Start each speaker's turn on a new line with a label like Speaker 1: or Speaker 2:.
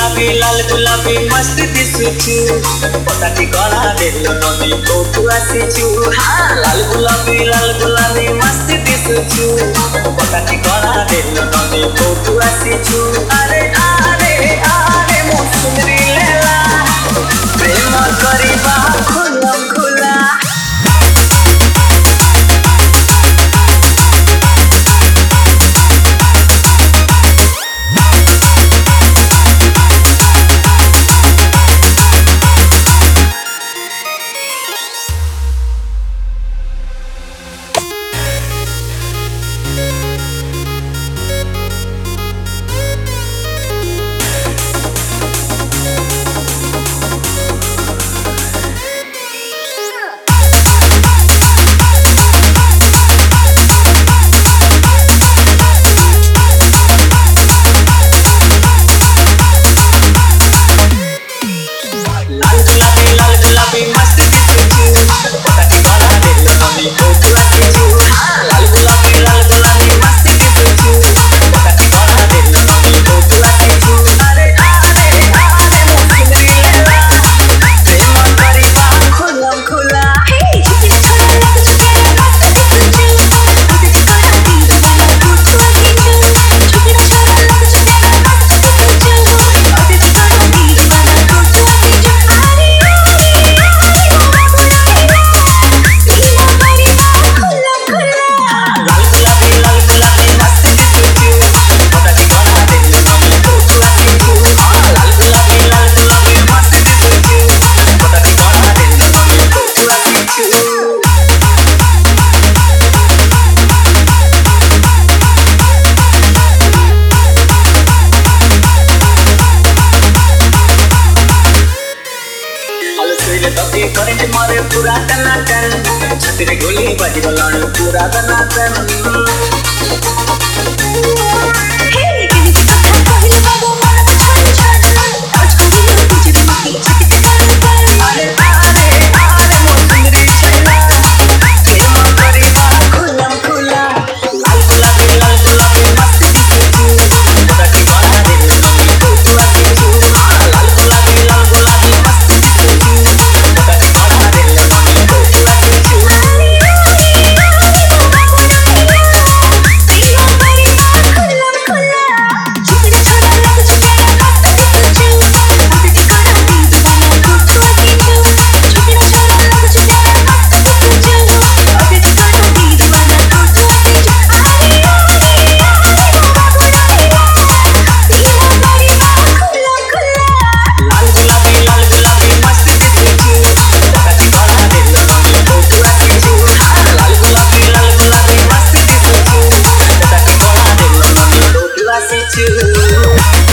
Speaker 1: लाल गुलाबी मस्त दिसुछु पताटी गला देलो नमी कोटु आसिछु लाल गुलाबी मस्त दिसुछु पताटी गला देलो नमी कोटु आसिछु अरे अरे अरे मो सुंदरी लेला प्रेम करिबा खुलम खुला लाल गुलाबी मस्त दिसुछु पताटी गला देलो नमी कोटु आसिछु लाल गुलाबी मस्त दिसुछु पताटी गला देलो नमी कोटु आसिछु अरे अरे अरे मो सुंदरी लेला प्रेम करिबा खुलम खुला करंट मारे पूरा टनाटन छतरी गोली बज गलाण पूरा टनाटन I see you.